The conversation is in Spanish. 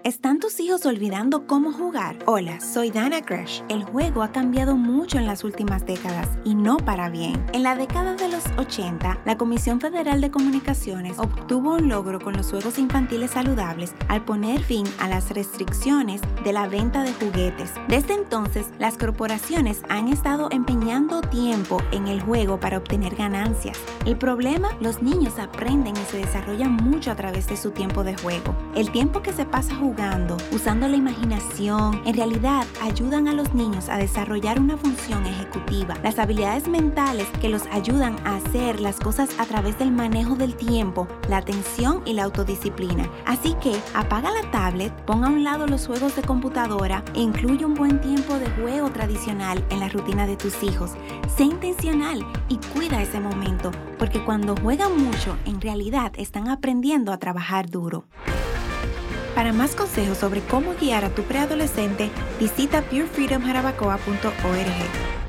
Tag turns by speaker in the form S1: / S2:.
S1: ¿Están tus hijos olvidando cómo jugar? Hola, soy Dana Gresh. El juego ha cambiado mucho en las últimas décadas y no para bien. En la década de los 80, la Comisión Federal de Comunicaciones obtuvo un logro con los juegos infantiles saludables al poner fin a las restricciones de la venta de juguetes. Desde entonces, las corporaciones han estado empeñando tiempo en el juego para obtener ganancias. El problema, los niños aprenden y se desarrollan mucho a través de su tiempo de juego. El tiempo que se pasa jugando, usando la imaginación, en realidad ayudan a los niños a desarrollar una función ejecutiva, las habilidades mentales que los ayudan a hacer las cosas a través del manejo del tiempo, la atención y la autodisciplina. Así que apaga la tablet, pon a un lado los juegos de computadora e incluye un buen tiempo de juego tradicional en la rutina de tus hijos. Sé intencional y cuida ese momento, porque cuando juegan mucho, en realidad están aprendiendo a trabajar duro. Para más consejos sobre cómo guiar a tu preadolescente, visita purefreedomjarabacoa.org.